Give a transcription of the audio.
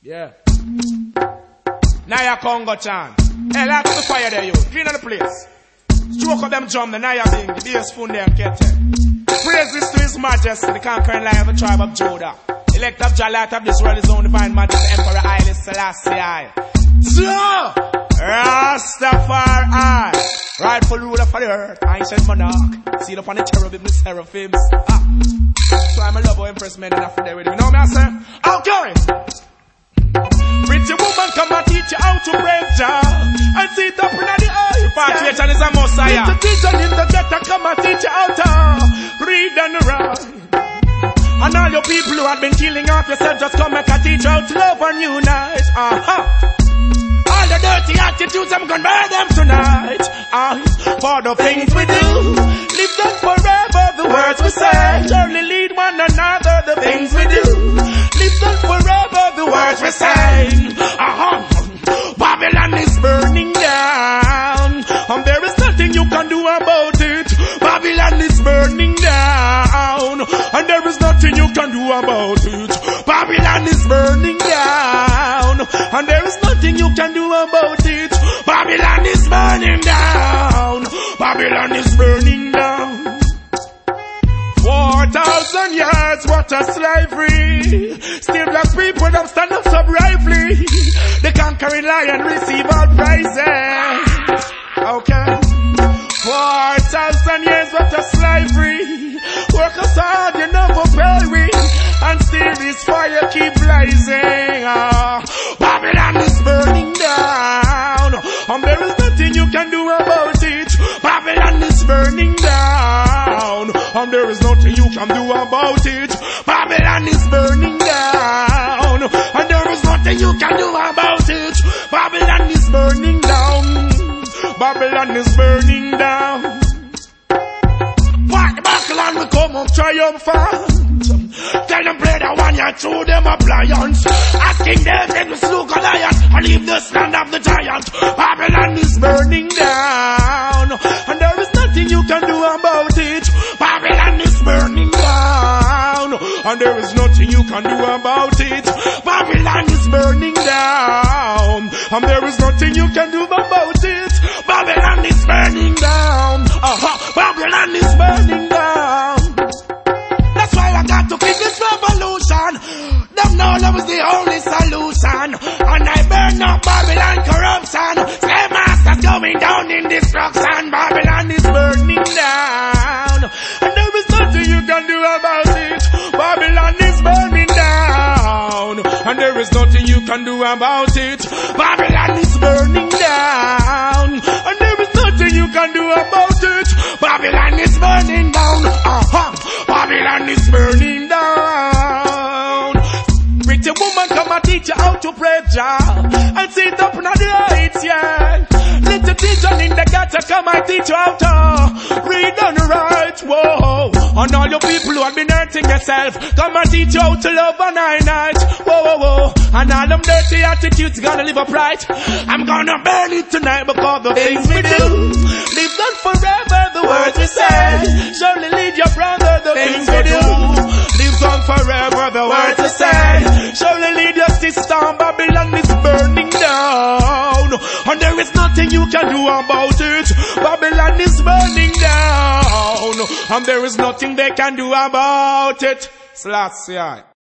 Yeah. Naya Congo chant. Hey, light up the fire there, you. Clean up the place. Stroke up them drum, the Naya Bing, the bass phone there, Kete. Praise this to His Majesty, the conquering lion of the tribe of Judah. Elect of Jah, light up this world, His own divine majesty, Emperor Haile Selassie. So, Rastafari, rightful ruler for the earth, ancient monarch, seated upon the cherubim, the seraphims. So I'm a love of Empress men and after there with you. You know what I say? Okay. Pretty woman, come and teach you how to praise Jah and sit up in the eye. Repatriation is a messiah. Little teacher in the ghetto, come and teach you how to read and write. And all your people who have been killing off yourself, just come and teach you how to love and unite. All the dirty attitudes, I'm gonna burn them tonight. For the things we do, live them forever, the words we say. Surely lead one another, the things we do, live them forever, the words we say. Babylon is burning down, and there is nothing you can do about it. Babylon is burning down, and there is nothing you can do about it. Babylon is burning down, and there is nothing you can do about it. Babylon is burning down. Babylon is burning down. 4,000 years, what a slavery. Still black people don't stand up so bravely. The conquering lion receive all praises. Okay. 4,000 years, what a slavery. Work us hard, you never pay we. And still this fire keep blazing. Babylon is burning down, and there is nothing you can do about it. Babylon is burning down, and there is nothing you can do about it. Babylon is burning down, and there is nothing you can do about it. Babylon is burning down. Babylon is burning down. Fight the battle and we come up triumphant. Tell them play the one you through them appliance. Asking them if we slew Goliath and leave this land of the giant. Babylon is burning down, and there is nothing you can do about it. Babylon is burning down, and there is nothing you can do about it. Babylon is burning down, and there is nothing you can do about it. Babylon is burning down. Babylon is burning down. That's why I got to keep this revolution. Them know love is the only solution. And I burn up Babylon corruption. Slave masters going down in destruction. Babylon is burning down, and there is nothing you can do about it. Babylon is burning down, and there is nothing you can do about it. Babylon is burning down, and there is nothing you can do about it. Babylon is burning down. Babylon is burning down. Pretty woman, come and teach you how to pray Jah and sit up in the heights, yeah. Little teacher in the ghetto, come and teach you how to read and write. Whoa. And all you people who have been hurting yourself, come and teach you how to love and night. Whoa, whoa, whoa. And all them dirty attitudes gonna live upright. I'm gonna burn it tonight because the things we do live on forever, the words we say. Surely lead your brother, the things we do live on forever, the words we say. Surely lead your sister. Babylon is burning down, and there is nothing you can do about it. Babylon is burning down, and there is nothing they can do about it. Selassie.